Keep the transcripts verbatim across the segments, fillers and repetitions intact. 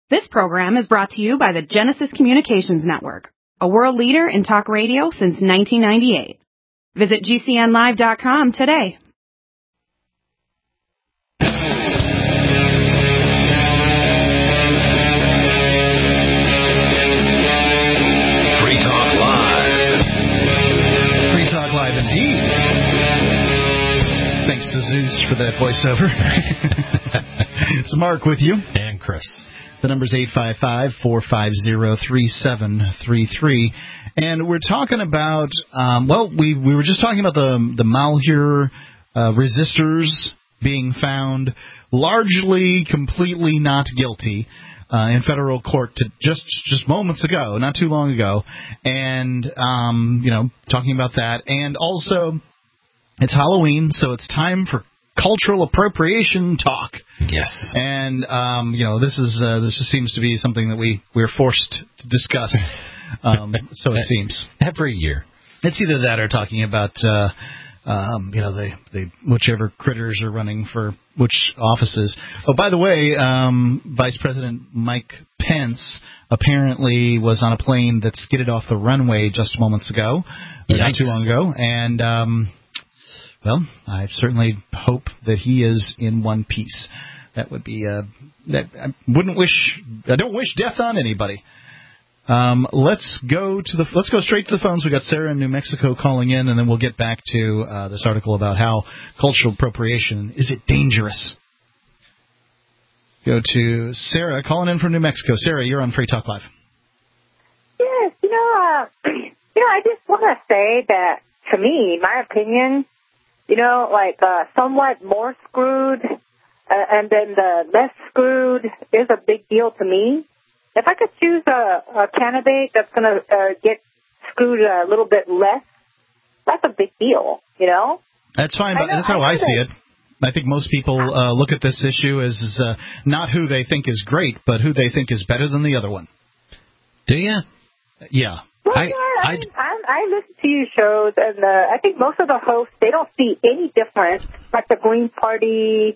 This program is brought to you by the Genesis Communications Network, a world leader in talk radio since nineteen ninety-eight. Visit G C N live dot com today. Free Talk Live. Free Talk Live indeed. Thanks to Zeus for that voiceover. It's Mark with you. And Chris. The number's eight five five, four five zero, three seven three three. And we're talking about, um, well, we, we were just talking about the, the Malheur uh, resistors being found largely, completely not guilty uh, in federal court to just just moments ago, not too long ago. And, um, you know, talking about that. And also, it's Halloween, so it's time for cultural appropriation talk. Yes. And, um, you know, this is uh, this just seems to be something that we, we're forced to discuss. Um, so it seems. Every year. It's either that or talking about, uh, um, you know, the, the whichever critters are running for which offices. Oh, by the way, um, Vice President Mike Pence apparently was on a plane that skidded off the runway just moments ago, or not too long ago. And, um, well, I certainly hope that he is in one piece. That would be, uh, that I wouldn't wish, I don't wish death on anybody. Um, let's go to the, let's go straight to the phones. We got Sarah in New Mexico calling in, and then we'll get back to uh, this article about how cultural appropriation, is it dangerous? Go to Sarah calling in from New Mexico. Sarah, you're on Free Talk Live. Yes, you know, uh, you know, I just want to say that, to me, my opinion, you know, like uh, somewhat more screwed uh, and then the less screwed is a big deal to me. If I could choose a, a candidate that's going to uh, get screwed a little bit less, that's a big deal, you know? That's fine, but that's how I, I see it. I think most people uh, look at this issue as uh, not who they think is great, but who they think is better than the other one. Do you? Yeah. Well, I, yeah, I, I, mean, I, I listen to your shows, and uh, I think most of the hosts, they don't see any difference, like the Green Party,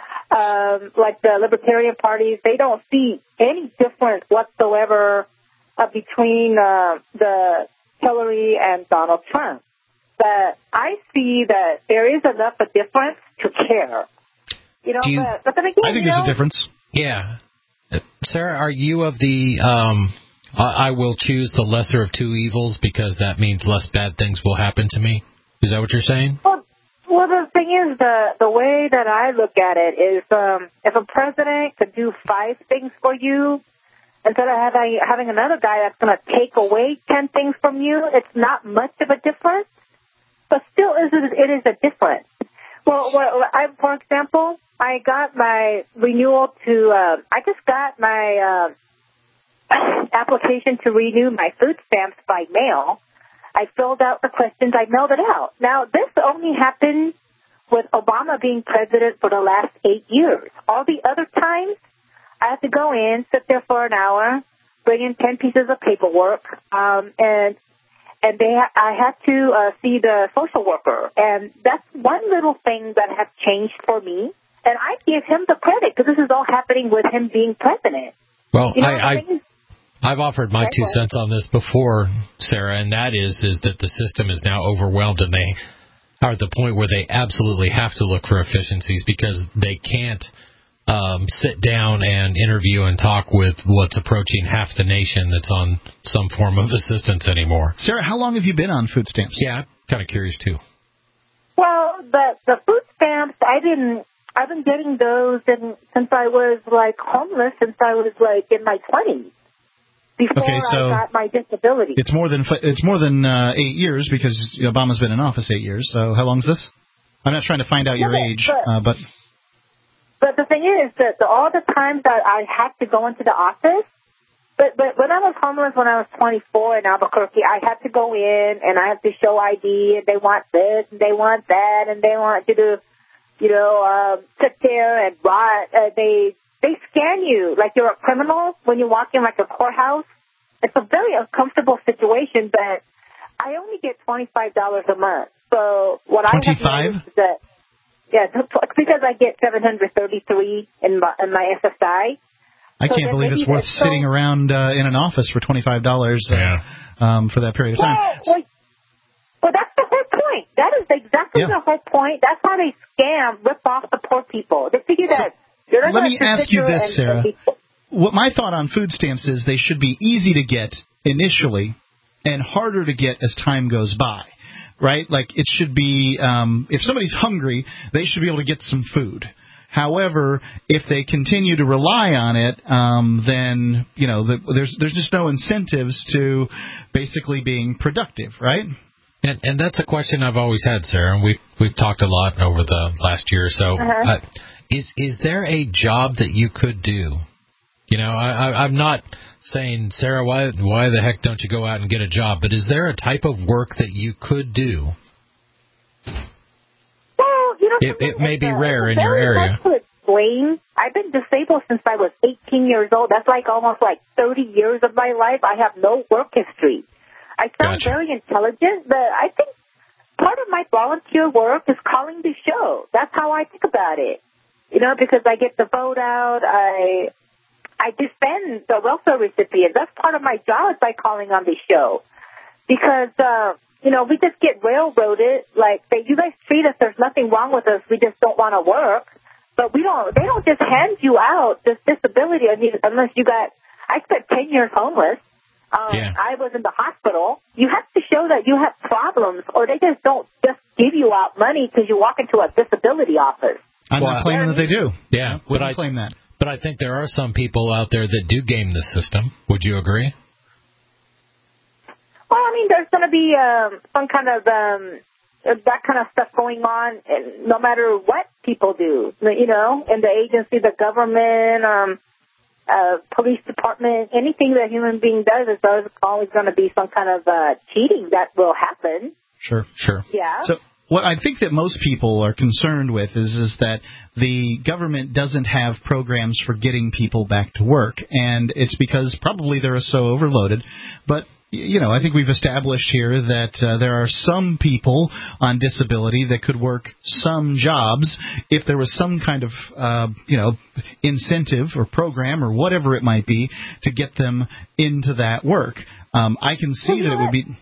um, like the Libertarian parties, they don't see any difference whatsoever uh, between uh, the Hillary and Donald Trump. But I see that there is enough of difference to care. You know, you, but, but then again, I think you there's know, a difference. Yeah. Sarah, are you of the um, I will choose the lesser of two evils because that means less bad things will happen to me? Is that what you're saying? Well, well the thing is, the, the way that I look at it is um, if a president could do five things for you, instead of having, having another guy that's going to take away ten things from you, it's not much of a difference. But still, it is, it is a difference. Well, well I, for example, I got my renewal to, uh, I just got my uh, application to renew my food stamps by mail. I filled out the questions. I mailed it out. Now, this only happened with Obama being president for the last eight years. All the other times, I had to go in, sit there for an hour, bring in ten pieces of paperwork, um, and and they ha- I had to uh, see the social worker. And that's one little thing that has changed for me. And I give him the credit because this is all happening with him being president. Well, you know I, I, I've offered my two cents on this before, Sarah, and that is is that the system is now overwhelmed and they are at the point where they absolutely have to look for efficiencies because they can't um, sit down and interview and talk with what's approaching half the nation that's on some form of assistance anymore. Sarah, how long have you been on food stamps? Yeah, I'm kind of curious, too. Well, the, the food stamps, I didn't, I've been getting those in, since I was, like, homeless, since I was, like, in my twenties. Before okay, so I got my disability. It's more than it's more than uh, eight years because Obama's been in office eight years. So how long is this? I'm not trying to find out your yeah, age, but, uh, but but the thing is that the, all the times that I had to go into the office, but but when I was homeless when I was twenty-four in Albuquerque, I had to go in and I had to show I D and they want this and they want that and they want you to, you know, um, sit there and rot. Uh, they. They scan you like you're a criminal when you walk in like a courthouse. It's a very uncomfortable situation, but I only get twenty-five dollars a month. So what twenty-five? I have noticed is that, yeah, because I get seven hundred thirty-three in my, in my S S I. I can't believe it's worth so, sitting around uh, in an office for twenty-five dollars uh, yeah. um, for that period of time. Well, well, well that's the whole point. That is exactly yeah. the whole point. That's how they scam, rip off the poor people. They figure so, that you're not let me ask you this, and, Sarah. And what my thought on food stamps is they should be easy to get initially and harder to get as time goes by, right? Like it should be, um, if somebody's hungry, they should be able to get some food. However, if they continue to rely on it, um, then, you know, the, there's there's just no incentives to basically being productive, right? And, and that's a question I've always had, Sarah, and we've, we've talked a lot over the last year or so. Uh-huh. Uh, is, is there a job that you could do? You know, I, I, I'm not saying, Sarah, why why the heck don't you go out and get a job? But is there a type of work that you could do? Well, you know, it, it may be uh, rare in your area. To explain, I've been disabled since I was eighteen years old. That's like almost like thirty years of my life. I have no work history. I sound Gotcha. very intelligent, but I think part of my volunteer work is calling the show. That's how I think about it. You know, because I get the vote out, I I defend the welfare recipients. That's part of my job by calling on the show. Because, uh, you know, we just get railroaded. Like, they, you guys treat us, there's nothing wrong with us, we just don't want to work. But we don't, they don't just hand you out this disability I mean, unless you got, I spent ten years homeless. Um, yeah. I was in the hospital. You have to show that you have problems, or they just don't just give you out money because you walk into a disability office. I'm well, not claiming that they do. Yeah, but I claim that. But I think there are some people out there that do game the system. Would you agree? Well, I mean, there's going to be um, some kind of um, that kind of stuff going on, and no matter what people do, you know, in the agency, the government, um, uh, police department, anything that a human being does, is there's always going to be some kind of uh, cheating that will happen. Sure, sure. Yeah. So what I think that most people are concerned with is is that the government doesn't have programs for getting people back to work, and it's because probably they're so overloaded. But you know, I think we've established here that uh, there are some people on disability that could work some jobs if there was some kind of, uh, you know, incentive or program or whatever it might be to get them into that work. Um, I can see well, that it would be.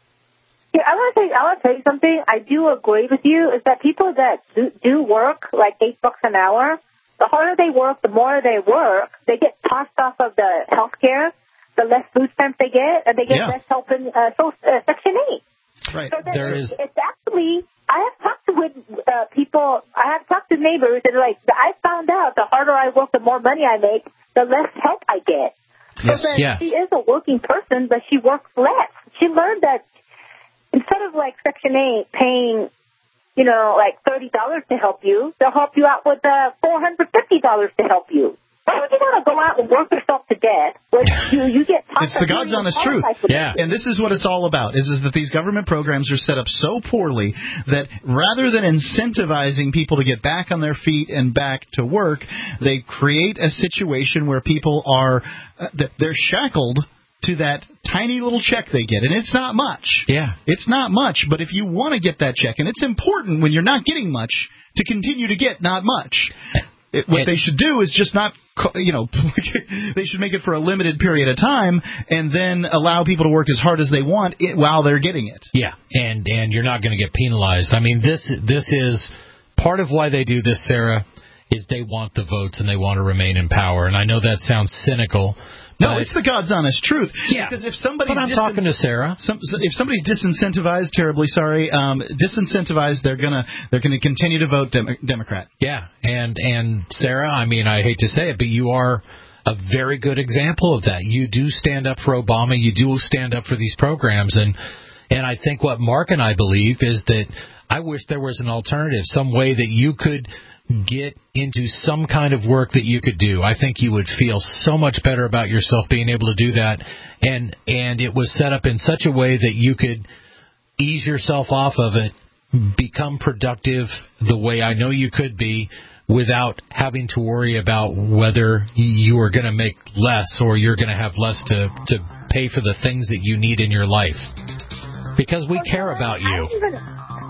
Yeah, I want to say, I want to tell you something. I do agree with you. Is that people that do, do work like eight bucks an hour, the harder they work, the more they work, they get tossed off of the health care. The less food stamps they get, and they get yeah. less help in uh, so, uh, Section eight. Right. So there it's, is. It's actually, I have talked with uh, people, I have talked to neighbors, and like, I found out the harder I work, the more money I make, the less help I get. Yes. So then Yeah. she is a working person, but she works less. She learned that instead of like Section eight paying, you know, like thirty dollars to help you, they'll help you out with uh, four hundred fifty dollars to help you. Why would you want to go out and work yourself to death? You, you get it's the God's honest truth. Yeah. And this is what it's all about, is, is that these government programs are set up so poorly that rather than incentivizing people to get back on their feet and back to work, they create a situation where people are, uh, they're shackled to that tiny little check they get. And it's not much. Yeah. It's not much, but if you want to get that check, and it's important when you're not getting much to continue to get not much. It, what it, they should do is just not, you know, they should make it for a limited period of time and then allow people to work as hard as they want it, while they're getting it. Yeah, and and you're not going to get penalized. I mean, this this is part of why they do this, Sarah, is they want the votes and they want to remain in power. And I know that sounds cynical. No, it's the God's honest truth. Yeah, because if somebody's but I'm disin- talking to Sarah. Some, if somebody's disincentivized, terribly sorry, um, disincentivized, they're gonna they're gonna continue to vote Dem- Democrat. Yeah, and and Sarah, I mean, I hate to say it, but you are a very good example of that. You do stand up for Obama. You do stand up for these programs, and and I think what Mark and I believe is that I wish there was an alternative, some way that you could get into some kind of work that you could do. I think you would feel so much better about yourself being able to do that, and and it was set up in such a way that you could ease yourself off of it, become productive the way I know you could be, without having to worry about whether you are going to make less or you're going to have less to, to pay for the things that you need in your life. Because we care about you.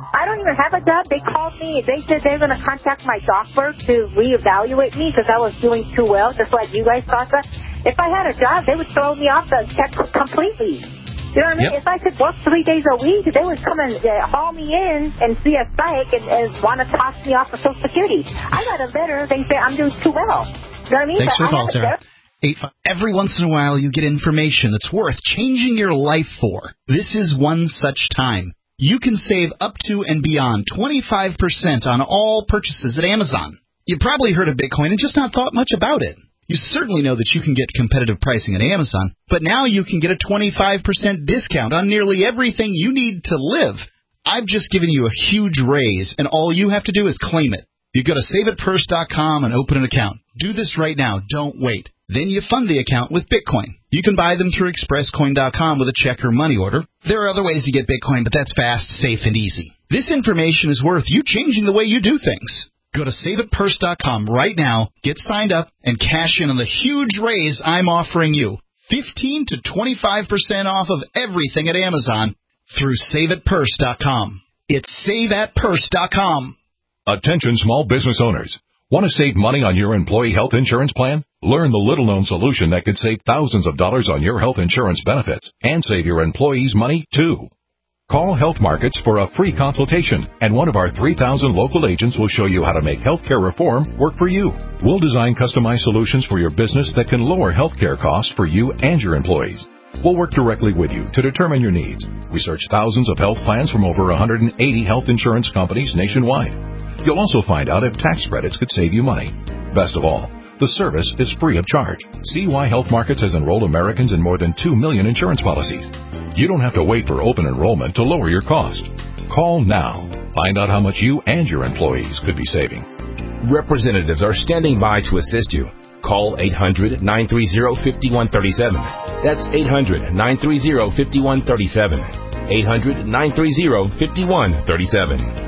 I don't even have a job. They called me. They said they're going to contact my doctor to reevaluate me because I was doing too well, just like you guys thought that. If I had a job, they would throw me off the check completely. You know what I mean? Yep. If I could work three days a week, they would come and uh, haul me in and see a psych and, and want to toss me off of Social Security. I got a letter. They say I'm doing too well. You know what I mean? Thanks but for the call, Sarah. Eight, five. Every once in a while, you get information that's worth changing your life for. This is one such time. You can save up to and beyond twenty-five percent on all purchases at Amazon. You probably heard of Bitcoin and just not thought much about it. You certainly know that you can get competitive pricing at Amazon, but now you can get a twenty-five percent discount on nearly everything you need to live. I've just given you a huge raise, and all you have to do is claim it. You go to save it purse dot com and open an account. Do this right now. Don't wait. Then you fund the account with Bitcoin. You can buy them through express coin dot com with a check or money order. There are other ways to get Bitcoin, but that's fast, safe, and easy. This information is worth you changing the way you do things. Go to save it purse dot com right now, get signed up, and cash in on the huge raise I'm offering you. fifteen to twenty-five percent off of everything at Amazon through save it purse dot com. It's save it purse dot com. Attention small business owners. Want to save money on your employee health insurance plan? Learn the little-known solution that could save thousands of dollars on your health insurance benefits and save your employees money, too. Call Health Markets for a free consultation, and one of our three thousand local agents will show you how to make healthcare reform work for you. We'll design customized solutions for your business that can lower healthcare costs for you and your employees. We'll work directly with you to determine your needs. We search thousands of health plans from over one hundred eighty health insurance companies nationwide. You'll also find out if tax credits could save you money. Best of all, the service is free of charge. See why Health Markets has enrolled Americans in more than two million insurance policies. You don't have to wait for open enrollment to lower your cost. Call now. Find out how much you and your employees could be saving. Representatives are standing by to assist you. Call eight hundred, nine three zero, five one three seven. That's eight hundred, nine three zero, five one three seven. eight hundred, nine three zero, five one three seven.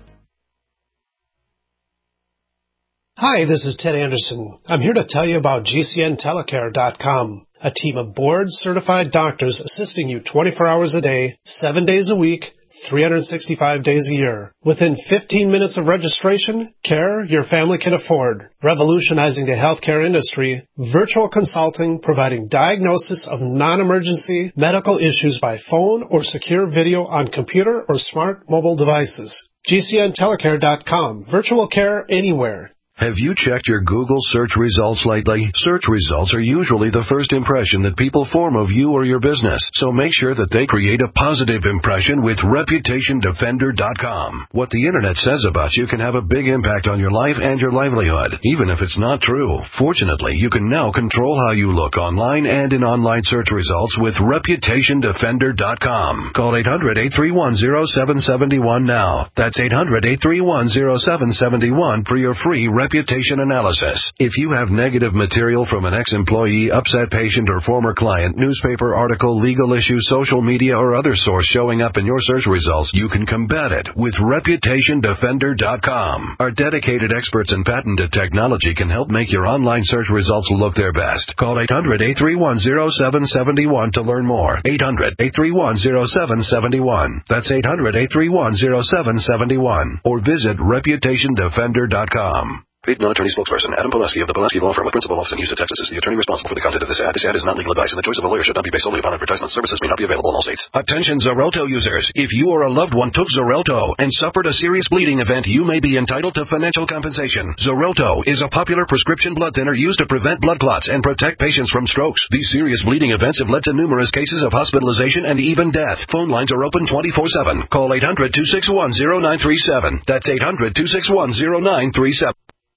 Hi, this is Ted Anderson. I'm here to tell you about G C N telecare dot com, a team of board-certified doctors assisting you twenty-four hours a day, seven days a week, three hundred sixty-five days a year. Within fifteen minutes of registration, care your family can afford. Revolutionizing the healthcare industry, virtual consulting providing diagnosis of non-emergency medical issues by phone or secure video on computer or smart mobile devices. G C N telecare dot com, virtual care anywhere. Have you checked your Google search results lately? Search results are usually the first impression that people form of you or your business, so make sure that they create a positive impression with reputation defender dot com. What the Internet says about you can have a big impact on your life and your livelihood, even if it's not true. Fortunately, you can now control how you look online and in online search results with reputation defender dot com. Call eight hundred, eight three one, zero seven seven one now. That's eight hundred, eight three one, zero seven seven one for your free reputation analysis. If you have negative material from an ex-employee, upset patient, or former client, newspaper article, legal issue, social media, or other source showing up in your search results, you can combat it with reputation defender dot com. Our dedicated experts in patented technology can help make your online search results look their best. Call eight hundred, eight three one, zero seven seven one to learn more. eight hundred, eight three one, zero seven seven one. That's eight hundred, eight three one, zero seven seven one. Or visit reputation defender dot com. Paid non-attorney spokesperson Adam Pulaski of the Pulaski Law Firm with principal office in Houston, Texas, is the attorney responsible for the content of this ad. This ad is not legal advice, and the choice of a lawyer should not be based solely upon advertisement. Services may not be available in all states. Attention Xarelto users. If you or a loved one took Xarelto and suffered a serious bleeding event, you may be entitled to financial compensation. Xarelto is a popular prescription blood thinner used to prevent blood clots and protect patients from strokes. These serious bleeding events have led to numerous cases of hospitalization and even death. Phone lines are open twenty-four seven. Call eight hundred, two six one, zero nine three seven. That's eight hundred, two six one, zero nine three seven.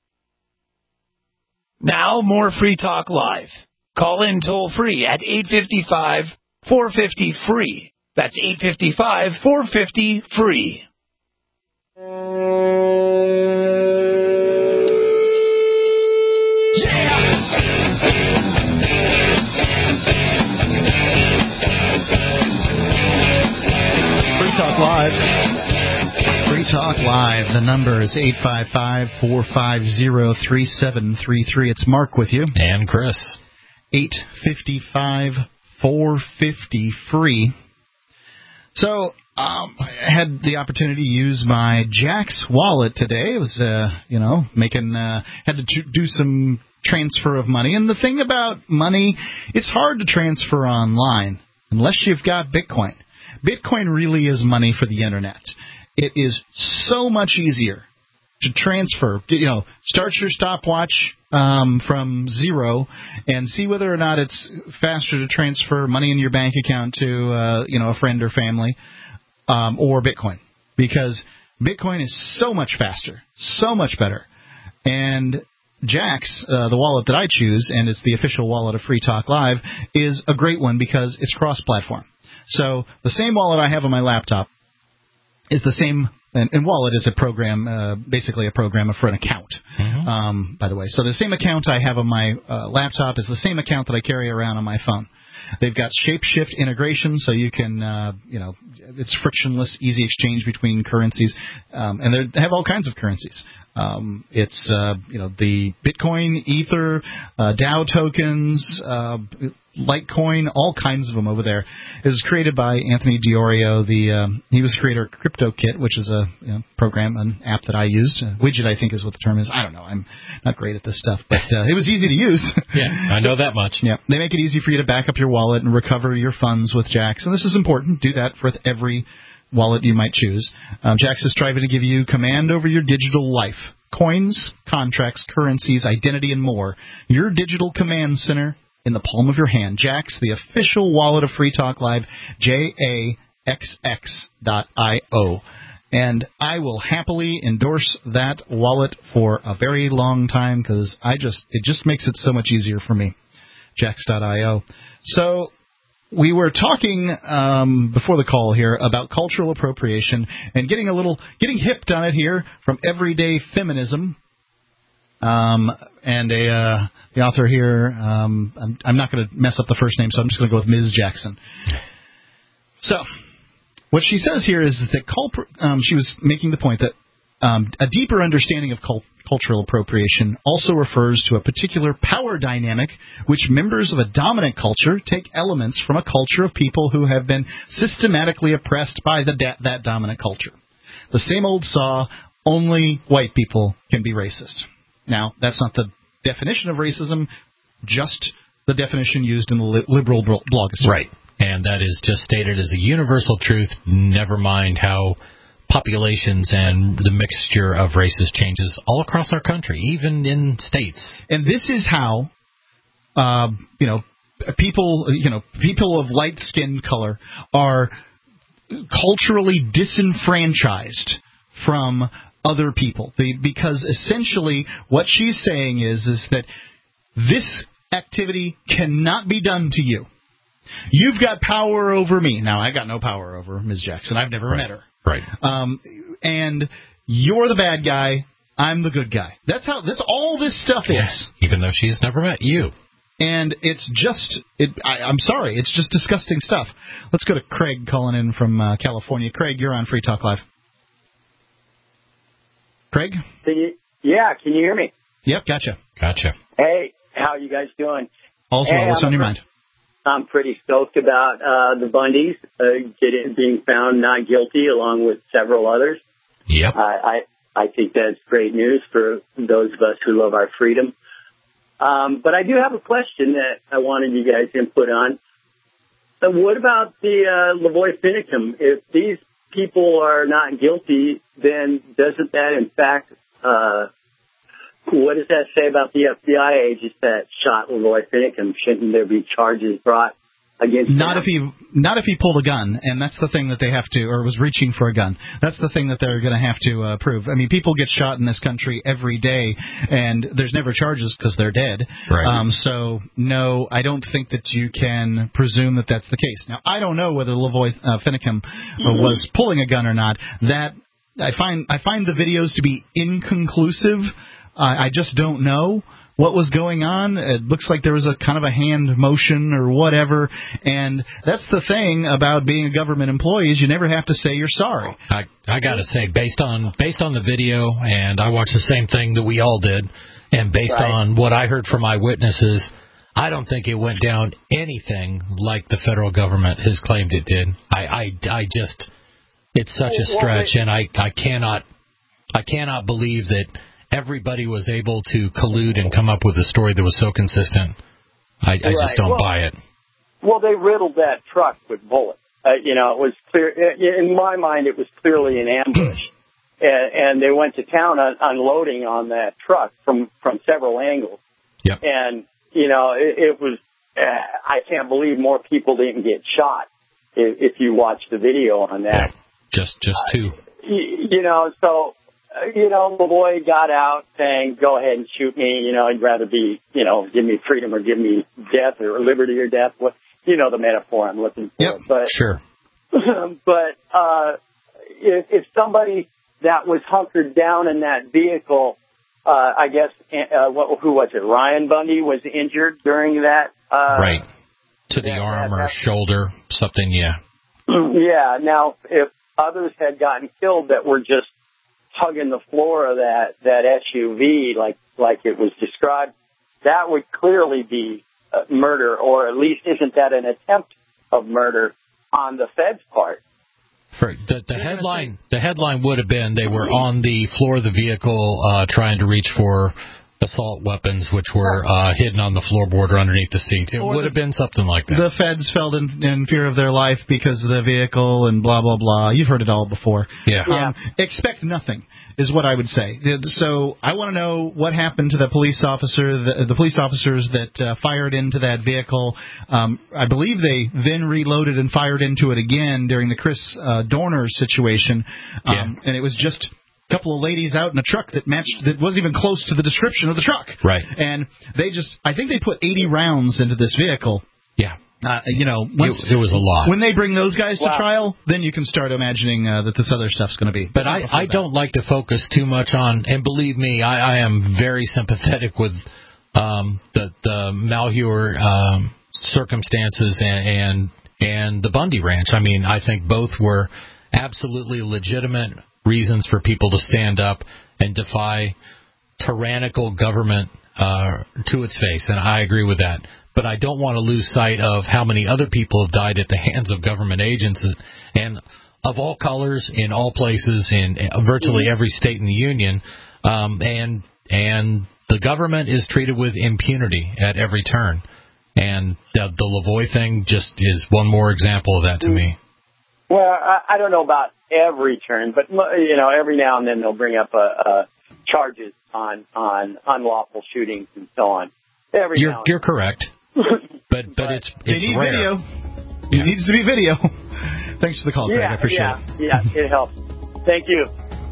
Now more Free Talk Live. Call in toll free at eight five five, four five zero, free. That's eight five five, four five zero, free. Free Talk Live. Free Talk Live. The number is eight five five, four five zero, three seven three three. It's Mark with you. And Chris. eight five five, four five zero, free. So, Um, I had the opportunity to use my Jax wallet today. It was, uh, you know, making, uh, had to t- do some transfer of money. And the thing about money, it's hard to transfer online unless you've got Bitcoin. Bitcoin really is money for the internet. It is so much easier to transfer. You know, start your stopwatch um, from zero and see whether or not it's faster to transfer money in your bank account to, uh, you know, a friend or family um, or Bitcoin. Because Bitcoin is so much faster, so much better. And Jax, uh, the wallet that I choose, and it's the official wallet of Free Talk Live, is a great one because it's cross-platform. So the same wallet I have on my laptop is the same, and, and Wallet is a program, uh, basically a program for an account, mm-hmm. um, by the way. So the same account I have on my uh, laptop is the same account that I carry around on my phone. They've got Shapeshift integration, so you can, uh, you know, it's frictionless, easy exchange between currencies, um, and they have all kinds of currencies. Um, it's, uh, you know, the Bitcoin, Ether, uh, DAO tokens, uh, Litecoin, all kinds of them over there. It was created by Anthony Diorio. The um, he was the creator of CryptoKit, which is a you know, program, an app that I used. A widget, I think, is what the term is. I don't know. I'm not great at this stuff, but uh, it was easy to use. Yeah, I know that much. Yeah, they make it easy for you to back up your wallet and recover your funds with Jax, and this is important. Do that for every wallet you might choose. Um, Jax is striving to give you command over your digital life. Coins, contracts, currencies, identity, and more. Your digital command center in the palm of your hand. Jax, the official wallet of Free Talk Live, J A X X dot I O. And I will happily endorse that wallet for a very long time because I just it just makes it so much easier for me. Jax dot I O. So we were talking um, before the call here about cultural appropriation and getting a little getting hipped on it here from Everyday Feminism. Um, and a uh, the author here, um, I'm, I'm not going to mess up the first name, so I'm just going to go with Miz Jackson. So, what she says here is that culp- um, she was making the point that um, a deeper understanding of cult- cultural appropriation also refers to a particular power dynamic which members of a dominant culture take elements from a culture of people who have been systematically oppressed by the da- that dominant culture. The same old saw, only white people can be racist. Now, that's not the definition of racism, just the definition used in the li- liberal blogosphere. Right. And that is just stated as a universal truth, never mind how populations and the mixture of races changes all across our country, even in states. And this is how, uh, you know, people, you know, people of light skin color are culturally disenfranchised from other people. They, because essentially what she's saying is, is that this activity cannot be done to you. You've got power over me. Now, I got no power over Miz Jackson. I've never right. met her. Right. Um, and you're the bad guy. I'm the good guy. That's how. That's all this stuff yeah. is. Even though she's never met you. And it's just. It. I, I'm sorry. It's just disgusting stuff. Let's go to Craig calling in from uh, California. Craig, you're on Free Talk Live. Craig? Can you, yeah. Can you hear me? Yep. Gotcha. Gotcha. Hey, how you guys doing? Also, hey, what's I'm on your mind? I'm pretty stoked about uh, the Bundys uh, getting being found not guilty, along with several others. Yep. Uh, I I think that's great news for those of us who love our freedom. Um, but I do have a question that I wanted you guys to input on. So what about the uh, Lavoy Finicum? If these people are not guilty, then doesn't that in fact uh, what does that say about the F B I agents that shot Lavoy Finicum? Shouldn't there be charges brought against him? Not if he, not if he pulled a gun, and that's the thing that they have to, or was reaching for a gun. That's the thing that they're going to have to uh, prove. I mean, people get shot in this country every day, and there's never charges because they're dead. Right. Um, so, no, I don't think that you can presume that that's the case. Now, I don't know whether Lavoy uh, Finicum mm-hmm. was pulling a gun or not. That I find, I find the videos to be inconclusive. I just don't know what was going on. It looks like there was a kind of a hand motion or whatever, and that's the thing about being a government employee is you never have to say you're sorry. I I got to say, based on based on the video, and I watched the same thing that we all did, and based right. on what I heard from eyewitnesses, I don't think it went down anything like the federal government has claimed it did. I I, I just It's such a stretch, and I, I cannot I cannot believe that everybody was able to collude and come up with a story that was so consistent. I, I Right. just don't Well- buy it. Well, they riddled that truck with bullets. Uh, you know, it was clear. In my mind, it was clearly an ambush. and, and they went to town on, unloading on that truck from, from several angles. Yep. And, you know, it, it was, uh, I can't believe more people didn't get shot if, if you watch the video on that. Yeah. Just, just two. Uh, you, you know, so, uh, you know, the boy got out saying, go ahead and shoot me. You know, I'd rather be, you know, give me freedom or give me death or liberty or death. What, you know, the metaphor I'm looking for. Yep. But, Sure. but, uh, if, if somebody that was hunkered down in that vehicle, uh, I guess, uh, what, who was it? Ryan Bundy was injured during that. Uh, right. To the that, arm that, or that, shoulder, something, yeah. Yeah. Now, if others had gotten killed that were just hugging the floor of that, that S U V like, like it was described, that would clearly be uh, murder, or at least isn't that an attempt of murder on the Fed's part? For the, the headline, the headline would have been they were on the floor of the vehicle uh, trying to reach for assault weapons, which were uh, hidden on the floorboard or underneath the seats. It Or would the- have been something like that. The feds felt in, in fear of their life because of the vehicle and blah, blah, blah. You've heard it all before. Yeah. Um, expect nothing is what I would say. So I want to know what happened to the police officer, the, the police officers that uh, fired into that vehicle. Um, I believe they then reloaded and fired into it again during the Chris uh, Dorner situation. Um, Yeah. And it was just a couple of ladies out in a truck that matched, that wasn't even close to the description of the truck. Right. And they just, I think they put eighty rounds into this vehicle. Yeah. Uh, you know, once, it, it was a lot. when they bring those guys to Wow. trial, then you can start imagining uh, that this other stuff's going to be. But I, I don't like to focus too much on, and believe me, I, I am very sympathetic with um, the the Malheur um, circumstances and, and and the Bundy Ranch. I mean, I think both were absolutely legitimate reasons for people to stand up and defy tyrannical government uh, to its face, and I agree with that. But I don't want to lose sight of how many other people have died at the hands of government agents, and of all colors, in all places, in virtually every state in the union, um, and and the government is treated with impunity at every turn. And the, the Lavoie thing just is one more example of that to me. Well, I, I don't know about every turn, but, you know, every now and then they'll bring up uh, uh, charges on, on unlawful shootings and so on. Every You're now and you're correct, but but it's They it's need rare. video. Yeah. It needs to be video. Thanks for the call, Greg. yeah, I appreciate yeah, it. yeah, it helps. Thank you.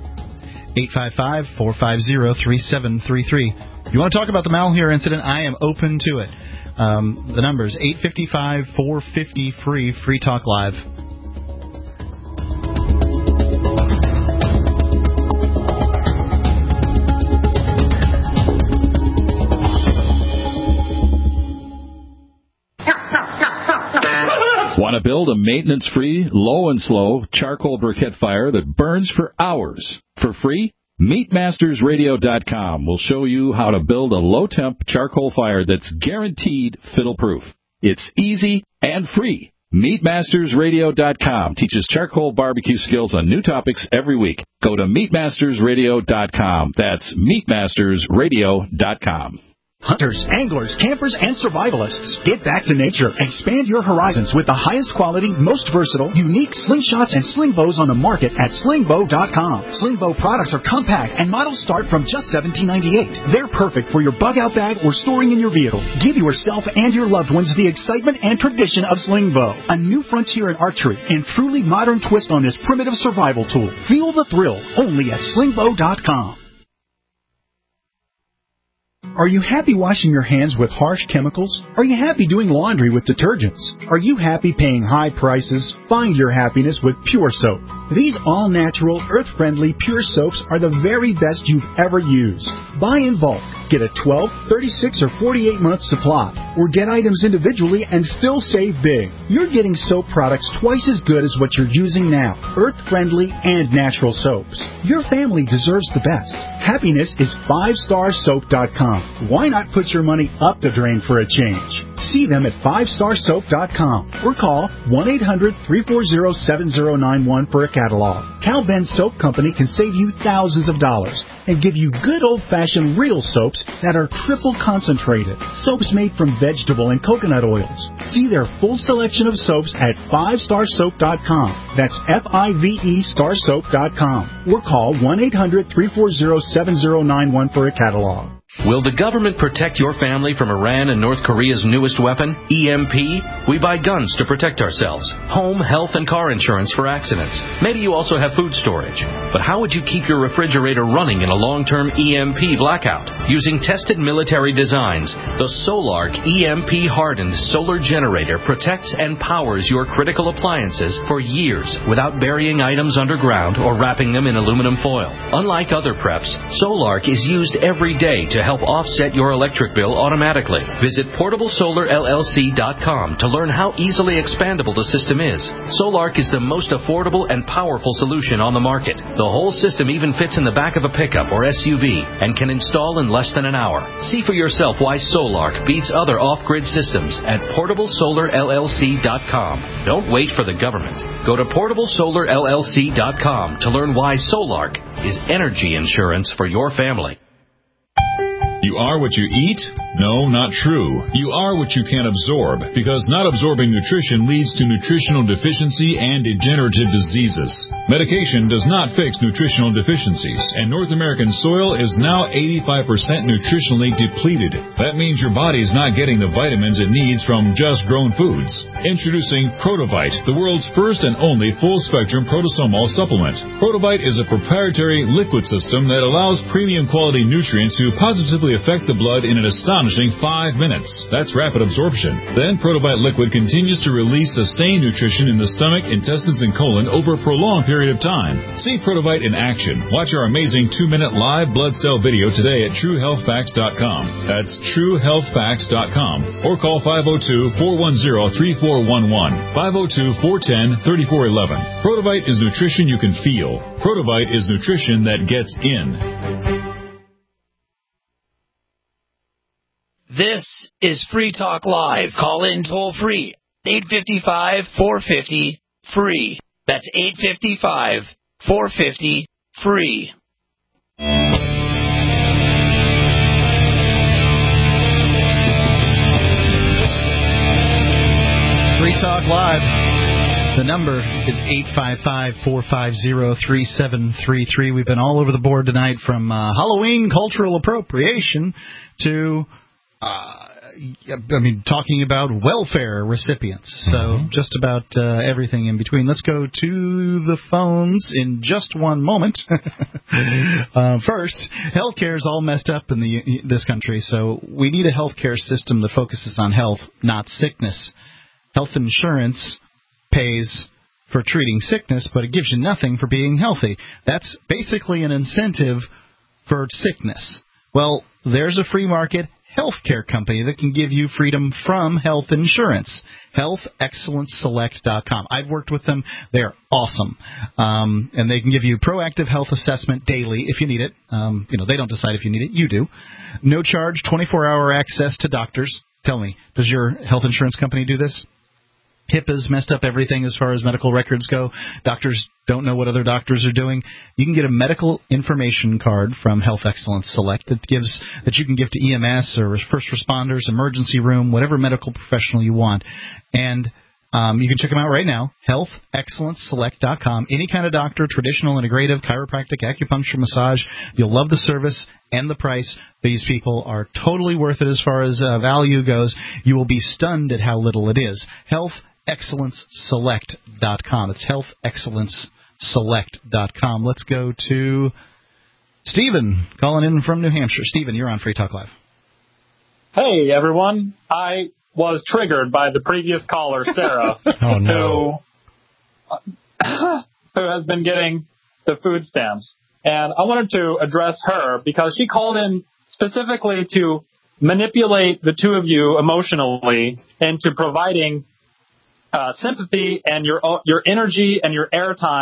eight five five, four five zero, three seven three three. If you want to talk about the Malheur incident, I am open to it. Um, the number is eight five five, four five zero, free, Free Talk Live. Want to build a maintenance-free, low and slow charcoal briquette fire that burns for hours for free? meat masters radio dot com will show you how to build a low-temp charcoal fire that's guaranteed fiddle-proof. It's easy and free. meat masters radio dot com teaches charcoal barbecue skills on new topics every week. Go to meat masters radio dot com. That's meat masters radio dot com. Hunters, anglers, campers, and survivalists. Get back to nature. Expand your horizons with the highest quality, most versatile, unique slingshots and sling bows on the market at sling bow dot com. Sling bow products are compact and models start from just seventeen ninety-eight. They're perfect for your bug out bag or storing in your vehicle. Give yourself and your loved ones the excitement and tradition of sling bow. A new frontier in archery and truly modern twist on this primitive survival tool. Feel the thrill only at sling bow dot com. Are you happy washing your hands with harsh chemicals? Are you happy doing laundry with detergents? Are you happy paying high prices? Find your happiness with Pure Soap. These all-natural, earth-friendly Pure Soaps are the very best you've ever used. Buy in bulk. Get a twelve, thirty-six, or forty-eight month supply. Or get items individually and still save big. You're getting soap products twice as good as what you're using now. Earth-friendly and natural soaps. Your family deserves the best. Happiness is five star soap dot com. com. Why not put your money up the drain for a change? See them at five star soap dot com or call one eight hundred, three four zero, seven zero nine one for a catalog. Cal Ben Soap Company can save you thousands of dollars and give you good old-fashioned real soaps that are triple concentrated. Soaps made from vegetable and coconut oils. See their full selection of soaps at five star soap dot com. That's F I V E star soap dot com. Or call one eight hundred, three four zero, seven zero nine one for a catalog. Will the government protect your family from Iran and North Korea's newest weapon, E M P? We buy guns to protect ourselves, home, health, and car insurance for accidents. Maybe you also have food storage. But how would you keep your refrigerator running in a long-term E M P blackout? Using tested military designs, the Solark E M P-hardened solar generator protects and powers your critical appliances for years without burying items underground or wrapping them in aluminum foil. Unlike other preps, Solark is used every day to help offset your electric bill automatically. Visit portable solar L L C dot com to learn how easily expandable the system is. Solark is the most affordable and powerful solution on the market. The whole system even fits in the back of a pickup or S U V and can install in less than an hour. See for yourself why Solark beats other off-grid systems at portable solar L L C dot com. Don't wait for the government. Go to portable solar L L C dot com to learn why Solark is energy insurance for your family. You are what you eat? No, not true. You are what you can absorb, because not absorbing nutrition leads to nutritional deficiency and degenerative diseases. Medication does not fix nutritional deficiencies, and North American soil is now eighty-five percent nutritionally depleted. That means your body's not getting the vitamins it needs from just grown foods. Introducing Protovite, the world's first and only full-spectrum protosomal supplement. Protovite is a proprietary liquid system that allows premium quality nutrients to positively affect the blood in an astonishing five minutes. That's rapid absorption. Then Protovite liquid continues to release sustained nutrition in the stomach, intestines, and colon over a prolonged period of time. See Protovite in action. Watch our amazing two-minute live blood cell video today at true health facts dot com. That's true health facts dot com. Or call five oh two, four one zero, three four one one, five oh two, four one zero, three four one one. Protovite is nutrition you can feel. Protovite is nutrition that gets in. This is Free Talk Live. Call in toll free. eight five five, four five zero, free. That's eight five five, four five zero, free. Free Talk Live. The number is eight five five, four five zero, three seven three three. We've been all over the board tonight, from uh, Halloween cultural appropriation to Uh, I mean, talking about welfare recipients. So mm-hmm. just about uh, everything in between. Let's go to the phones in just one moment. uh, first, healthcare is all messed up in the this country, so we need a healthcare system that focuses on health, not sickness. Health insurance pays for treating sickness, but it gives you nothing for being healthy. That's basically an incentive for sickness. Well, there's a free market healthcare company that can give you freedom from health insurance. health excellence select dot com. I've worked with them. They're awesome. Um, and they can give you proactive health assessment daily if you need it. Um, you know, they don't decide if you need it. You do. No charge, twenty-four hour access to doctors. Tell me, does your health insurance company do this? HIPAA's messed up everything as far as medical records go. Doctors don't know what other doctors are doing. You can get a medical information card from Health Excellence Select that gives that you can give to E M S or first responders, emergency room, whatever medical professional you want. And um, you can check them out right now, health excellence select dot com. Any kind of doctor, traditional, integrative, chiropractic, acupuncture, massage. You'll love the service and the price. These people are totally worth it as far as uh, value goes. You will be stunned at how little it is. health excellence select dot com. It's health excellence select dot com. Let's go to Stephen, calling in from New Hampshire. Stephen, you're on Free Talk Live. Hey, everyone. I was triggered by the previous caller, Sarah, oh, no. who, who has been getting the food stamps. And I wanted to address her because she called in specifically to manipulate the two of you emotionally into providing Uh, sympathy and your your energy and your airtime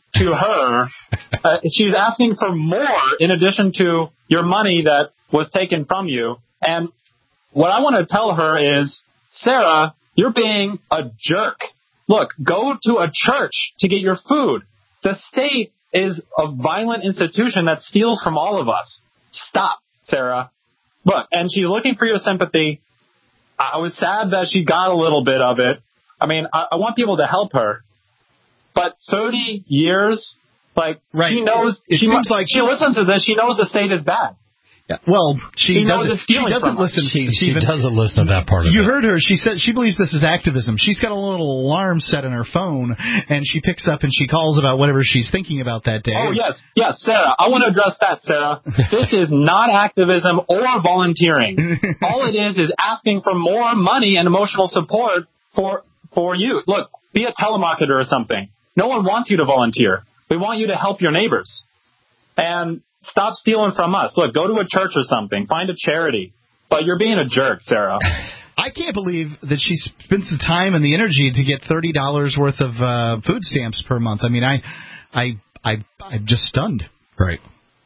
to her. Uh, she's asking for more in addition to your money that was taken from you. And what I want to tell her is, Sarah, you're being a jerk. Look, go to a church to get your food. The state is a violent institution that steals from all of us. Stop, Sarah. Look, and she's looking for your sympathy. I was sad that she got a little bit of it. I mean, I, I want people to help her. But thirty years, like, right. she knows, it, it she, seems like she listens to this, she knows the state is bad. Yeah. Well, she, she doesn't. She doesn't listen to she, Stephen. She doesn't listen to that part of you it. You heard her. She said she believes this is activism. She's got a little alarm set in her phone, and she picks up and she calls about whatever she's thinking about that day. Oh yes, yes, Sarah. I want to address that, Sarah. This is not activism or volunteering. All it is is asking for more money and emotional support for for you. Look, be a telemarketer or something. No one wants you to volunteer. We want you to help your neighbors. And stop stealing from us. Look, go to a church or something. Find a charity. But you're being a jerk, Sarah. I can't believe that she spends the time and the energy to get thirty dollars worth of uh, food stamps per month. I mean, I, I, I, I'm just stunned. Right.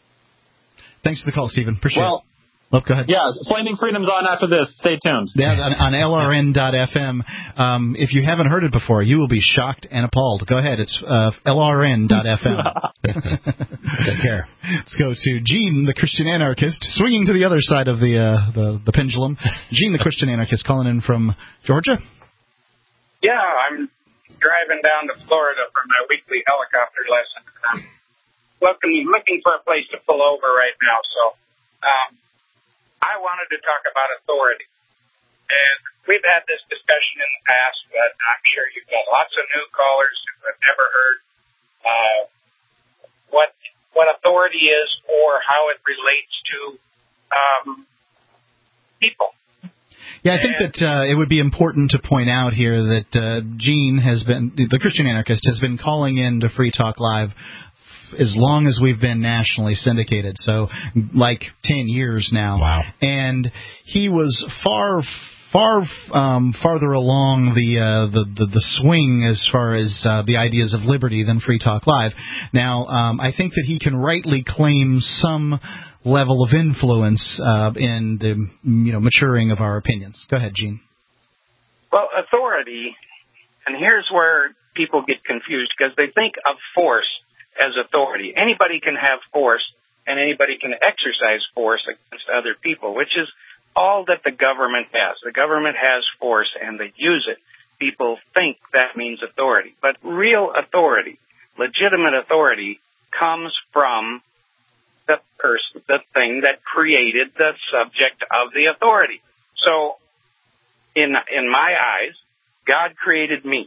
Thanks for the call, Stephen. Appreciate well, it. Oh, go ahead. Yeah, Flaming Freedom's on after this. Stay tuned. Yeah, on, on L R N dot F M. Um, if you haven't heard it before, you will be shocked and appalled. Go ahead. It's uh, L R N dot F M. Take care. Let's go to Gene, the Christian anarchist, swinging to the other side of the uh, the, the pendulum. Gene, the Christian anarchist, calling in from Georgia. Yeah, I'm driving down to Florida for my weekly helicopter lesson. I'm looking, looking for a place to pull over right now, so... Um, I wanted to talk about authority. And we've had this discussion in the past, but I'm sure you've got lots of new callers who have never heard uh, what what authority is or how it relates to um, people. Yeah, I think that uh, it would be important to point out here that uh, Gene has been, the Christian anarchist, has been calling in to Free Talk Live as long as we've been nationally syndicated, so like ten years now. Wow. And he was far, far um, farther along the, uh, the, the the swing as far as uh, the ideas of liberty than Free Talk Live. Now, um, I think that he can rightly claim some level of influence uh, in the you know maturing of our opinions. Go ahead, Gene. Well, authority, and here's where people get confused because they think of force as authority. Anybody can have force, and anybody can exercise force against other people, which is all that the government has. The government has force, and they use it. People think that means authority. But real authority, legitimate authority, comes from the person, the thing that created the subject of the authority. So, in in my eyes, God created me.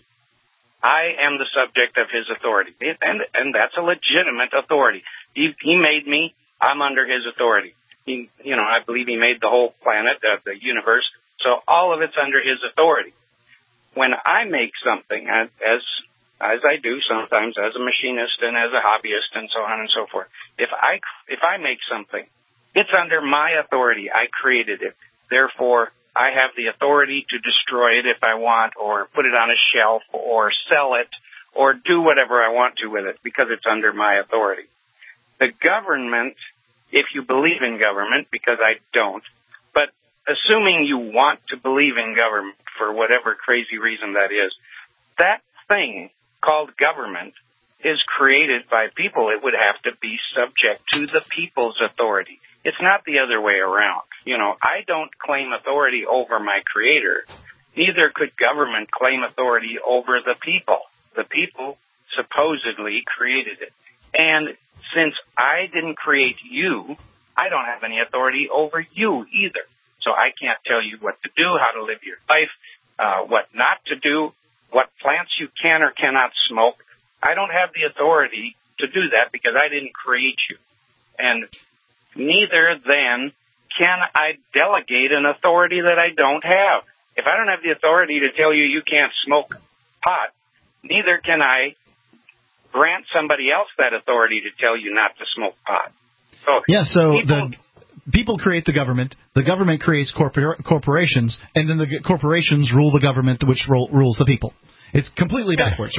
I am the subject of his authority, and and that's a legitimate authority. He, he made me. I'm under his authority. He, you know, I believe he made the whole planet, uh, the universe, so all of it's under his authority. When I make something, as as I do sometimes as a machinist and as a hobbyist and so on and so forth, if I if I make something, it's under my authority. I created it. Therefore, I have the authority to destroy it if I want, or put it on a shelf, or sell it, or do whatever I want to with it, because it's under my authority. The government, if you believe in government, because I don't, but assuming you want to believe in government for whatever crazy reason that is, that thing called government is created by people. It would have to be subject to the people's authority. It's not the other way around. You know, I don't claim authority over my creator. Neither could government claim authority over the people. The people supposedly created it. And since I didn't create you, I don't have any authority over you either. So I can't tell you what to do, how to live your life, uh, what not to do, what plants you can or cannot smoke. I don't have the authority to do that because I didn't create you. And neither then can I delegate an authority that I don't have. If I don't have the authority to tell you you can't smoke pot, neither can I grant somebody else that authority to tell you not to smoke pot. So yeah, so people, the people create the government, the government creates corpor- corporations, and then the corporations rule the government, which ro- rules the people. It's completely backwards, right?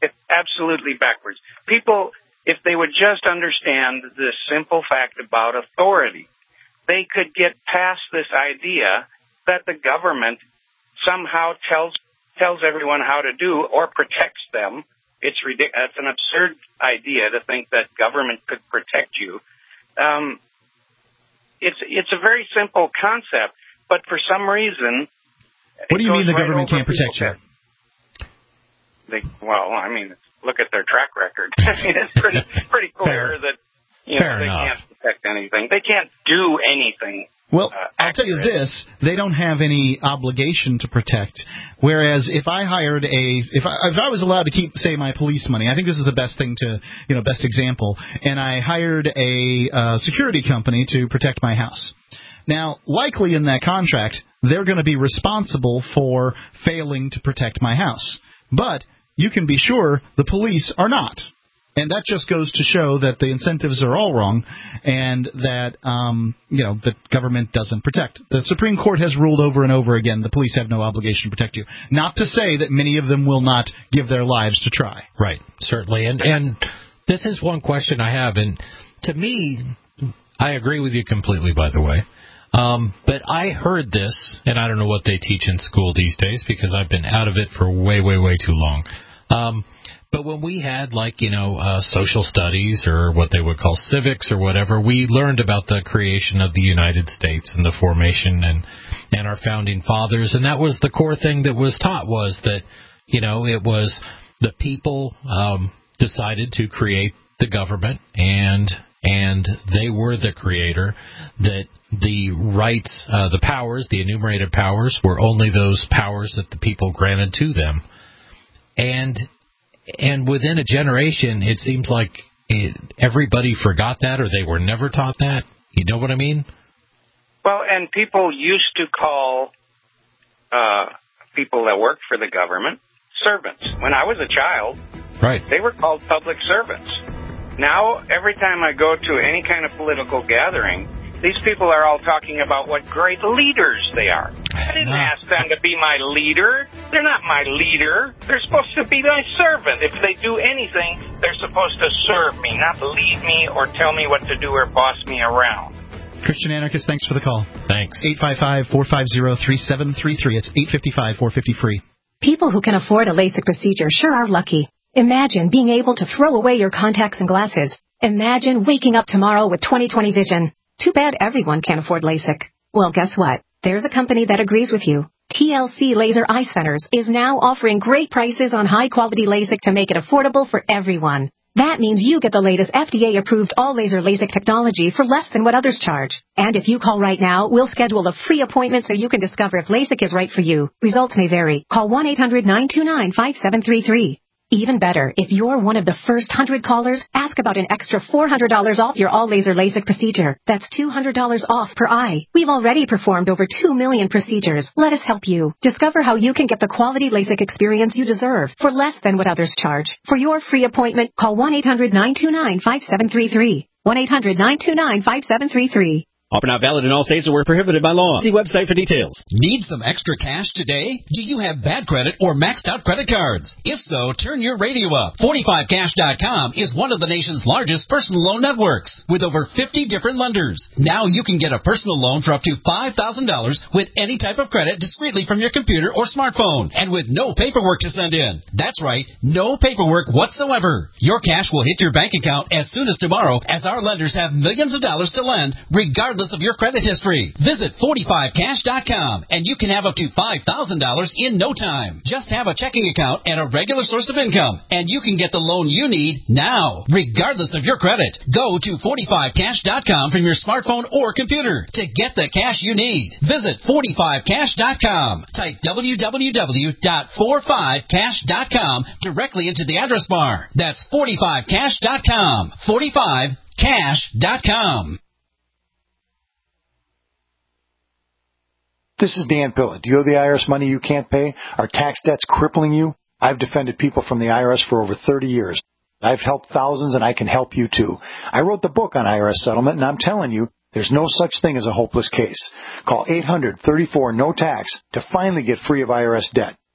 It's absolutely backwards. People, if they would just understand this simple fact about authority, they could get past this idea that the government somehow tells tells everyone how to do or protects them. It's ridic- It's an absurd idea to think that government could protect you. Um, it's it's a very simple concept, but for some reason, what do you mean the right government can't protect you? They, well, I mean, look at their track record. I mean, it's pretty pretty clear that you know, they enough. can't protect anything. They can't do anything. Well, uh, I'll tell you this, they don't have any obligation to protect. Whereas if I hired a, if I, if I was allowed to keep, say, my police money, I think this is the best thing to, you know, best example, and I hired a uh, security company to protect my house. Now, likely in that contract, they're going to be responsible for failing to protect my house. But you can be sure the police are not. And that just goes to show that the incentives are all wrong and that, um, you know, the government doesn't protect. The Supreme Court has ruled over and over again the police have no obligation to protect you. Not to say that many of them will not give their lives to try. Right, certainly. And, and this is one question I have. And to me, I agree with you completely, by the way. Um, but I heard this, and I don't know what they teach in school these days because I've been out of it for way, way, way too long. Um But when we had, like, you know, uh, social studies or what they would call civics or whatever, we learned about the creation of the United States and the formation and, and our founding fathers. And that was the core thing that was taught was that, you know, it was the people um, decided to create the government and and they were the creator, that the rights, uh, the powers, the enumerated powers were only those powers that the people granted to them. And And within a generation, it seems like it, everybody forgot that or they were never taught that. You know what I mean? Well, and people used to call uh, people that worked for the government servants. When I was a child, right, they were called public servants. Now, every time I go to any kind of political gathering, these people are all talking about what great leaders they are. I didn't ask them to be my leader. They're not my leader. They're supposed to be my servant. If they do anything, they're supposed to serve me, not lead me or tell me what to do or boss me around. Christian Anarchist, thanks for the call. Thanks. eight five five, four five zero, three seven three three. It's eight five five, four five zero, free. People who can afford a LASIK procedure sure are lucky. Imagine being able to throw away your contacts and glasses. Imagine waking up tomorrow with twenty twenty vision. Too bad everyone can't afford LASIK. Well, guess what? There's a company that agrees with you. T L C Laser Eye Centers is now offering great prices on high-quality LASIK to make it affordable for everyone. That means you get the latest F D A-approved all-laser LASIK technology for less than what others charge. And if you call right now, we'll schedule a free appointment so you can discover if LASIK is right for you. Results may vary. Call one eight hundred, nine two nine, five seven three three. Even better, if you're one of the first one hundred callers, ask about an extra four hundred dollars off your all-laser LASIK procedure. That's two hundred dollars off per eye. We've already performed over two million procedures. Let us help you. Discover how you can get the quality LASIK experience you deserve for less than what others charge. For your free appointment, call one eight hundred, nine two nine, five seven three three. one eight hundred, nine two nine, five seven three three. Offer not valid in all states or were prohibited by law. See website for details. Need some extra cash today? Do you have bad credit or maxed out credit cards? If so, turn your radio up. forty-five cash dot com is one of the nation's largest personal loan networks with over fifty different lenders. Now you can get a personal loan for up to five thousand dollars with any type of credit discreetly from your computer or smartphone and with no paperwork to send in. That's right, no paperwork whatsoever. Your cash will hit your bank account as soon as tomorrow as our lenders have millions of dollars to lend regardless of your credit history. Visit forty-five cash dot com and you can have up to five thousand dollars in no time. Just have a checking account and a regular source of income and you can get the loan you need now, regardless of your credit. Go to forty-five cash dot com from your smartphone or computer to get the cash you need. Visit forty-five cash dot com. Type w w w dot forty-five cash dot com directly into the address bar. That's forty-five cash dot com. forty-five cash dot com. This is Dan Pillett. Do you owe the I R S money you can't pay? Are tax debts crippling you? I've defended people from the I R S for over thirty years. I've helped thousands, and I can help you, too. I wrote the book on I R S settlement, and I'm telling you, there's no such thing as a hopeless case. Call eight hundred, thirty-four, no tax to finally get free of I R S debt.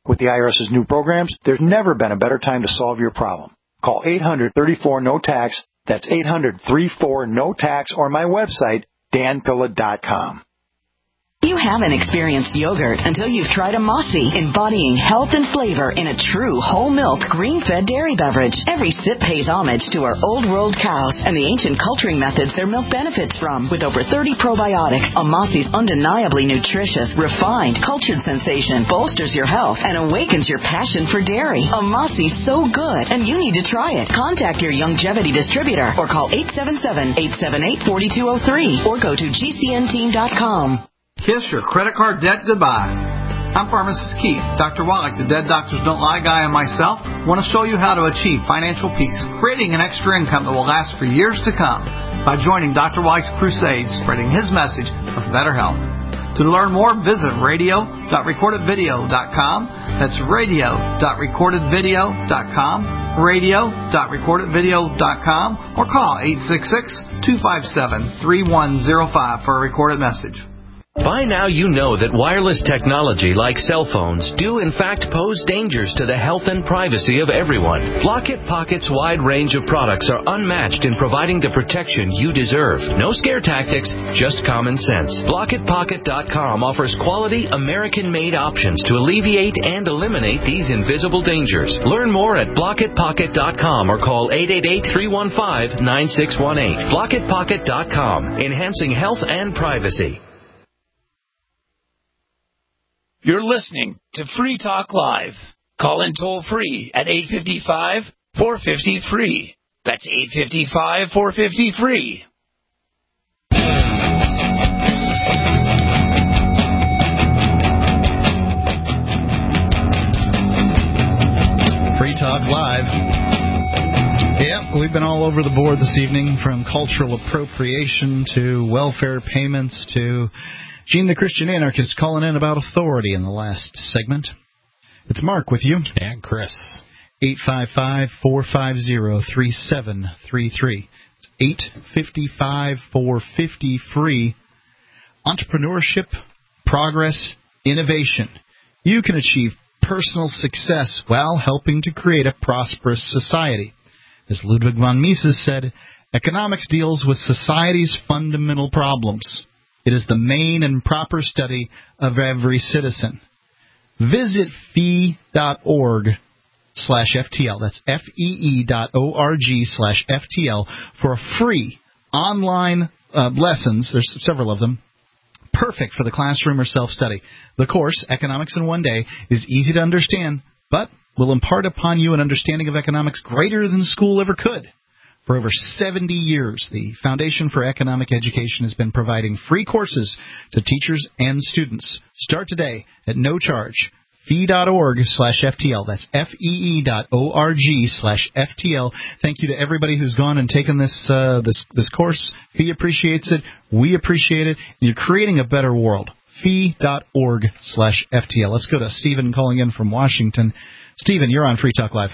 With the IRS's new programs, there's never been a better time to solve your problem. Call eight hundred, thirty-four, no tax. That's eight hundred, thirty-four, no tax, or my website, dan pilla dot com. You haven't experienced yogurt until you've tried a Mossy, embodying health and flavor in a true whole milk, green-fed dairy beverage. Every sip pays homage to our old world cows and the ancient culturing methods their milk benefits from. With over thirty probiotics, a Mossy's undeniably nutritious, refined, cultured sensation bolsters your health and awakens your passion for dairy. A Mossy's so good, and you need to try it. Contact your Youngevity distributor or call eight seven seven, eight seven eight, four two zero three or go to G C N team dot com. Kiss your credit card debt goodbye. I'm Pharmacist Keith. Doctor Wallach, the Dead Doctors Don't Lie guy, and myself want to show you how to achieve financial peace, creating an extra income that will last for years to come by joining Doctor Wallach's crusade, spreading his message of better health. To learn more, visit radio dot recorded video dot com. That's radio dot recorded video dot com, radio dot recorded video dot com, or call eight six six, two five seven, three one zero five for a recorded message. By now you know that wireless technology like cell phones do in fact pose dangers to the health and privacy of everyone. Blockit Pocket's wide range of products are unmatched in providing the protection you deserve. No scare tactics, just common sense. Blockit Pocket dot com offers quality American-made options to alleviate and eliminate these invisible dangers. Learn more at Blockit Pocket dot com or call eight eight eight, three one five, nine six one eight. Blockit Pocket dot com, enhancing health and privacy. You're listening to Free Talk Live. Call in toll free at eight five five, four five zero, free. That's eight five five, four five zero, free. Free Talk Live. Yeah, we've been all over the board this evening, from cultural appropriation to welfare payments to Gene the Christian Anarchist calling in about authority in the last segment. It's Mark with you. And Chris. eight five five, four five zero, three seven three three. It's eight five five, four five zero, free. Entrepreneurship, progress, innovation. You can achieve personal success while helping to create a prosperous society. As Ludwig von Mises said, economics deals with society's fundamental problems. It is the main and proper study of every citizen. Visit fee.org slash FTL. That's F-E-E dot O-R-G slash F-T-L for a free online uh, lessons. There's several of them. Perfect for the classroom or self-study. The course, Economics in One Day, is easy to understand, but will impart upon you an understanding of economics greater than school ever could. For over seventy years, the Foundation for Economic Education has been providing free courses to teachers and students. Start today at no charge. Fee.org slash FTL. That's F-E-E dot O-R-G slash F-T-L. Thank you to everybody who's gone and taken this, uh, this, this course. Fee appreciates it. We appreciate it. You're creating a better world. Fee.org slash F-T-L. Let's go to Stephen calling in from Washington. Stephen, you're on Free Talk Live.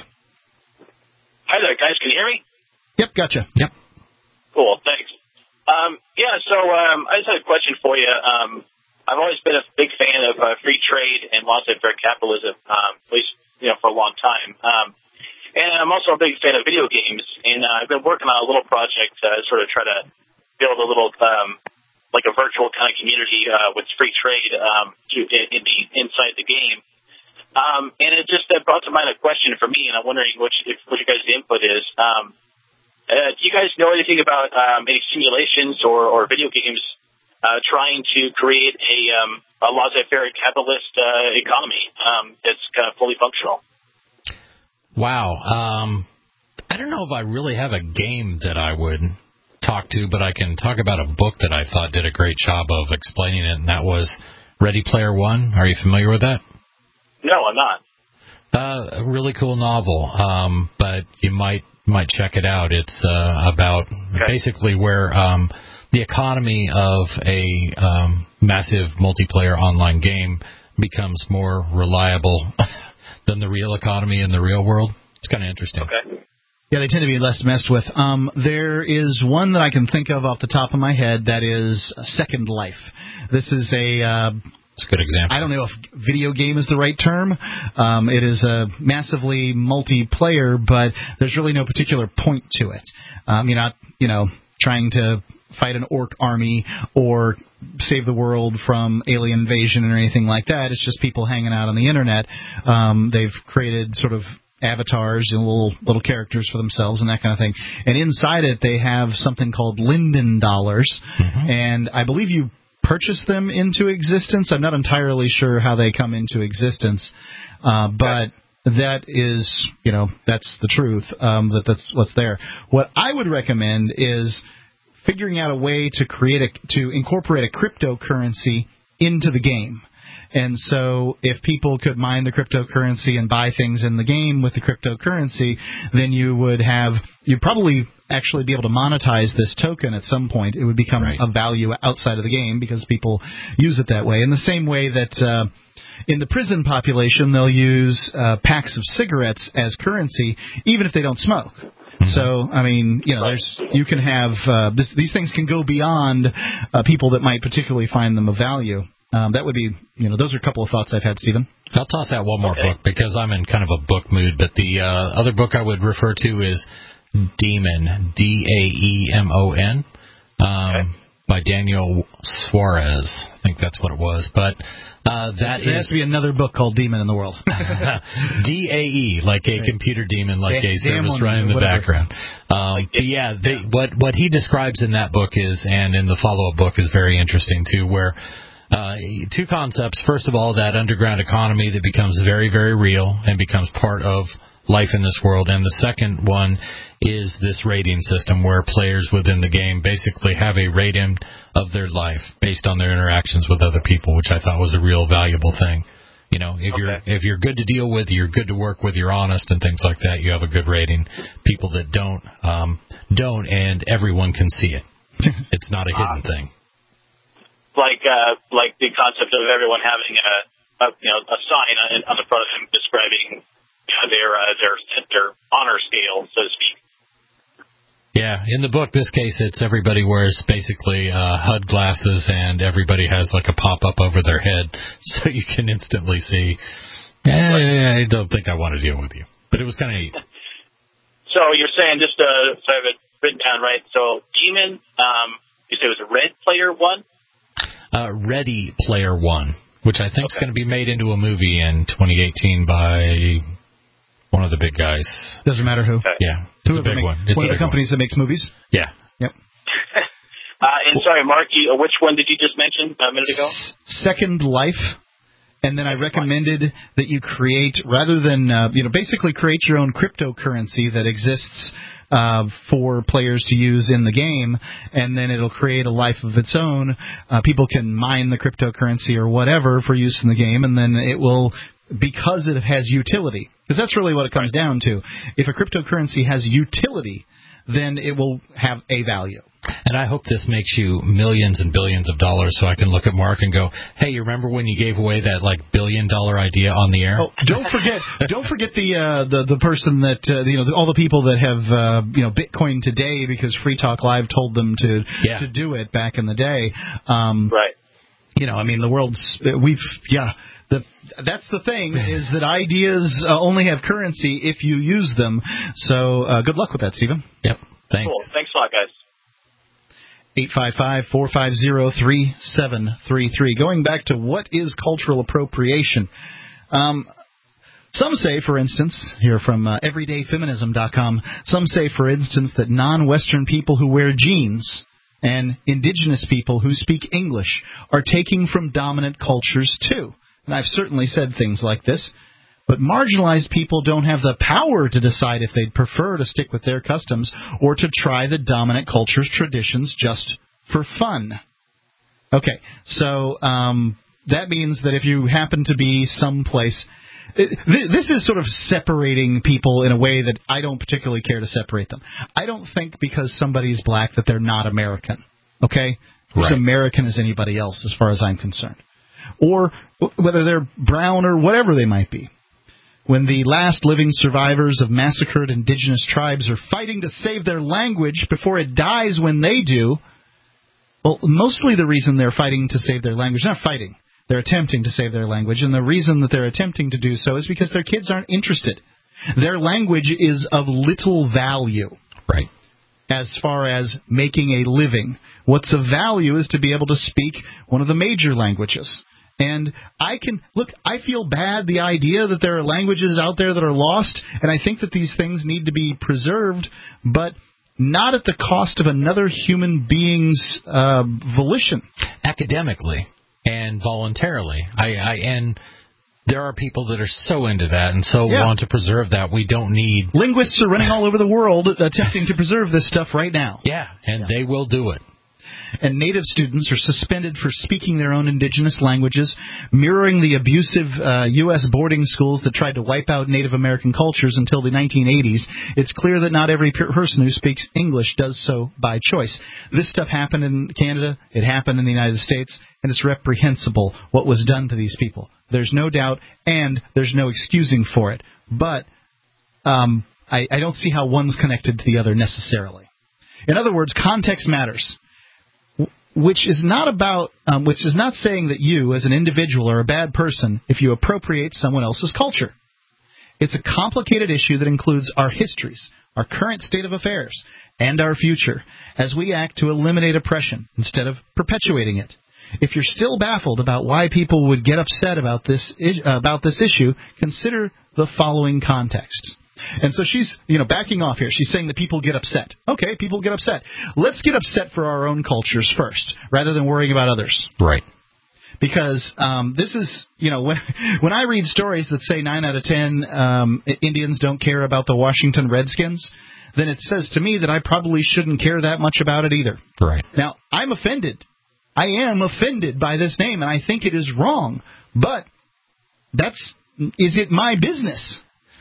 Hi there, guys. Can you hear me? Yep, gotcha. Yep. Cool, thanks. Um, yeah, so um, I just had a question for you. Um, I've always been a big fan of uh, free trade and laissez-faire capitalism, um, at least you know for a long time. Um, and I'm also a big fan of video games, and uh, I've been working on a little project to sort of try to build a little, um, like a virtual kind of community uh, with free trade um, to, in, in the inside the game. Um, and it just uh, brought to mind a question for me, and I'm wondering what, you, what you guys' input is. Um, Uh, do you guys know anything about um, any simulations or, or video games uh, trying to create a, um, a laissez-faire capitalist uh, economy um, that's kind of fully functional? Wow. Um, I don't know if I really have a game that I would talk to, but I can talk about a book that I thought did a great job of explaining it, and that was Ready Player One. Are you familiar with that? No, I'm not. Uh, a really cool novel, um, but you might might check it out. It's uh, about okay. basically where um, the economy of a um, massive multiplayer online game becomes more reliable than the real economy in the real world. It's kind of interesting. Okay. Yeah, they tend to be less messed with. Um, there is one that I can think of off the top of my head that is Second Life. This is a uh, It's a good example. I don't know if video game is the right term. Um, it is a massively multiplayer, but there's really no particular point to it. Um, you're not, you know, trying to fight an orc army or save the world from alien invasion or anything like that. It's just people hanging out on the internet. Um, they've created sort of avatars, you know, little little characters for themselves and that kind of thing. And inside it, they have something called Linden dollars, mm-hmm. and I believe you purchase them into existence. I'm not entirely sure how they come into existence, uh, but that is, you know, that's the truth. Um, that that's what's there. What I would recommend is figuring out a way to create a to incorporate a cryptocurrency into the game. And so if people could mine the cryptocurrency and buy things in the game with the cryptocurrency, then you would have you'd probably actually be able to monetize this token at some point. It would become right. a value outside of the game because people use it that way. In the same way that uh, in the prison population, they'll use uh, packs of cigarettes as currency, even if they don't smoke. So, I mean, you know, there's you can have uh, this, these things can go beyond uh, people that might particularly find them of value. Um, that would be, you know, those are a couple of thoughts I've had, Stephen. I'll toss out one more okay. book because I'm in kind of a book mood. But the uh, other book I would refer to is Demon, D A E M O N, um, okay. by Daniel Suarez. I think that's what it was. But uh, that there is... has to be another book called Demon in the World. D A E, like a right. computer demon, like a service running in the whatever. background. Um, but yeah, they, what what he describes in that book is, and in the follow-up book is very interesting too, where uh, two concepts. First of all, that underground economy that becomes very, very real and becomes part of life in this world. And the second one is this rating system where players within the game basically have a rating of their life based on their interactions with other people, which I thought was a real valuable thing. You know, if okay. you're if you're good to deal with, you're good to work with, you're honest and things like that, you have a good rating. People that don't, um, don't, and everyone can see it. It's not a hidden uh, thing. Like uh, like the concept of everyone having a, a you know a sign on, on the front of them describing you know, their uh, their their honor scale, so to speak. Yeah, in the book, this case, it's everybody wears basically uh, H U D glasses, and everybody has like a pop-up over their head, so you can instantly see, eh, I don't think I want to deal with you. But it was kind of neat. So you're saying, just uh, so I have it written down right, so Demon, um, you said it was a Red Player One? Uh, Ready Player One, which I think is okay. going to be made into a movie in twenty eighteen by... one of the big guys. Doesn't matter who. Okay. Yeah, it's a big make, one. It's one a of the companies one. that makes movies. Yeah. Yep. uh, and sorry, Mark, you, which one did you just mention a minute ago? Second Life. And then I recommended that you create, rather than, uh, you know, basically create your own cryptocurrency that exists uh, for players to use in the game, and then it'll create a life of its own. Uh, people can mine the cryptocurrency or whatever for use in the game, and then it will, because it has utility, because that's really what it comes down to. If a cryptocurrency has utility, then it will have a value. And I hope this makes you millions and billions of dollars so I can look at Mark and go, hey, you remember when you gave away that, like, billion-dollar idea on the air? Oh, don't forget don't forget the uh, the the person that, uh, you know, all the people that have, uh, you know, Bitcoin today because Free Talk Live told them to yeah. to do it back in the day. Um, right. You know, I mean, the world's, we've, yeah. The, that's the thing, is that ideas uh, only have currency if you use them. So uh, good luck with that, Stephen. Yep. Thanks. Cool. Thanks a lot, guys. eight five five, four five zero, three seven three three. Going back to what is cultural appropriation. Um, some say, for instance, here from uh, everyday feminism dot com, some say, for instance, that non-Western people who wear jeans and indigenous people who speak English are taking from dominant cultures, too. And I've certainly said things like this, but marginalized people don't have the power to decide if they'd prefer to stick with their customs or to try the dominant culture's traditions just for fun. Okay, so um, that means that if you happen to be someplace... This is sort of separating people in a way that I don't particularly care to separate them. I don't think because somebody's black that they're not American, okay? They're right. as American as anybody else as far as I'm concerned. Or whether they're brown or whatever they might be. When the last living survivors of massacred indigenous tribes are fighting to save their language before it dies when they do, well, mostly the reason they're fighting to save their language, they're not fighting. They're attempting to save their language, and the reason that they're attempting to do so is because their kids aren't interested. Their language is of little value. Right. As far as making a living. What's of value is to be able to speak one of the major languages. And I can, look, I feel bad the idea that there are languages out there that are lost, and I think that these things need to be preserved, but not at the cost of another human being's uh, volition. Academically and voluntarily. I, I and there are people that are so into that and so yeah. want to preserve that. We don't need... Linguists are running all over the world attempting to preserve this stuff right now. Yeah, and yeah. they will do it. And Native students are suspended for speaking their own indigenous languages, mirroring the abusive uh, U S boarding schools that tried to wipe out Native American cultures until the nineteen eighties. It's clear that not every per- person who speaks English does so by choice. This stuff happened in Canada, it happened in the United States, and it's reprehensible what was done to these people. There's no doubt, and there's no excusing for it. But um, I, I don't see how one's connected to the other necessarily. In other words, context matters. Which is not about, um, which is not saying that you, as an individual, are a bad person if you appropriate someone else's culture. It's a complicated issue that includes our histories, our current state of affairs, and our future, as we act to eliminate oppression instead of perpetuating it. If you're still baffled about why people would get upset about this uh, about this issue, consider the following context. And so she's, you know, backing off here. She's saying that people get upset. Okay, people get upset. Let's get upset for our own cultures first, rather than worrying about others. Right. Because um, this is, you know, when when I read stories that say nine out of ten um, Indians don't care about the Washington Redskins, then it says to me that I probably shouldn't care that much about it either. Right. Now, I'm offended. I am offended by this name, and I think it is wrong. But that's, is it my business?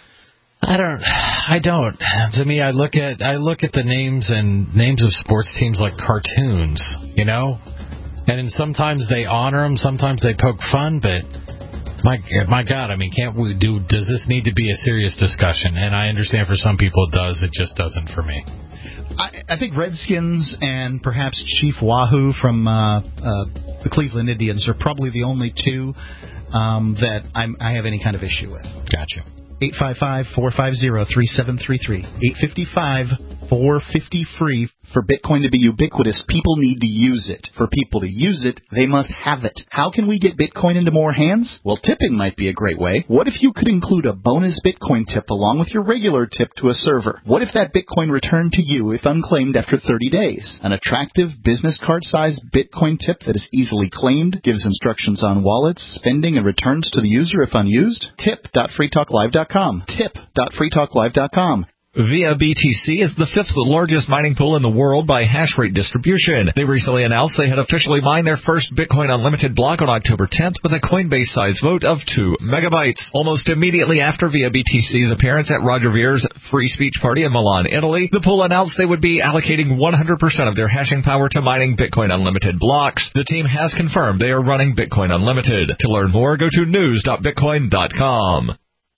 I don't. I don't. To me, I look at I look at the names and names of sports teams like cartoons, you know, and then sometimes they honor them, sometimes they poke fun. But my my God, I mean, can't we do? Does this need to be a serious discussion? And I understand for some people it does. It just doesn't for me. I, I think Redskins and perhaps Chief Wahoo from uh, uh, the Cleveland Indians are probably the only two um, that I'm, I have any kind of issue with. Gotcha. eight five five, four five zero, three seven three three. eight five five, four five zero, free. For Bitcoin to be ubiquitous, people need to use it. For people to use it, they must have it. How can we get Bitcoin into more hands? Well, tipping might be a great way. What if you could include a bonus Bitcoin tip along with your regular tip to a server? What if that Bitcoin returned to you if unclaimed after thirty days? An attractive business card-sized Bitcoin tip that is easily claimed, gives instructions on wallets, spending, and returns to the user if unused? tip dot free talk live dot com. tip dot free talk live dot com. Via B T C is the fifth largest mining pool in the world by hash rate distribution. They recently announced they had officially mined their first Bitcoin Unlimited block on October tenth with a Coinbase size vote of two megabytes. Almost immediately after Via B T C's appearance at Roger Vere's free speech party in Milan, Italy, the pool announced they would be allocating one hundred percent of their hashing power to mining Bitcoin Unlimited blocks. The team has confirmed they are running Bitcoin Unlimited. To learn more, go to news dot bitcoin dot com.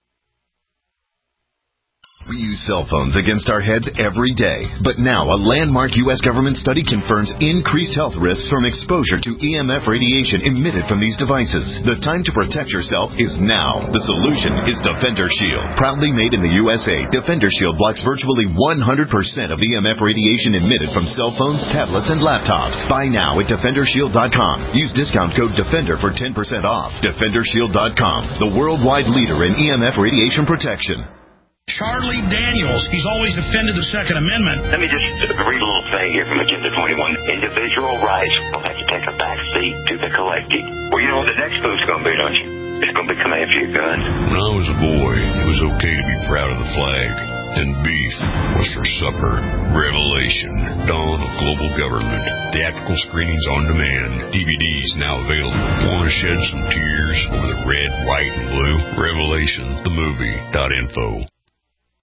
We use cell phones against our heads every day. But now, a landmark U S government study confirms increased health risks from exposure to E M F radiation emitted from these devices. The time to protect yourself is now. The solution is Defender Shield. Proudly made in the U S A, Defender Shield blocks virtually one hundred percent of E M F radiation emitted from cell phones, tablets, and laptops. Buy now at defender shield dot com. Use discount code DEFENDER for ten percent off. defender shield dot com, the worldwide leader in E M F radiation protection. Charlie Daniels, he's always defended the Second Amendment. Let me just read a little thing here from Agenda twenty-one. Individual rights will have to take a back seat to the collective. Well, you know what the next move's going to be, don't you? It's going to be come after your gun. When I was a boy, it was okay to be proud of the flag. And beef was for supper. Revelation, Dawn of Global Government. Theatrical screenings on demand. D V Ds now available. Want to shed some tears over the red, white, and blue? Revelation, the movie. Dot info.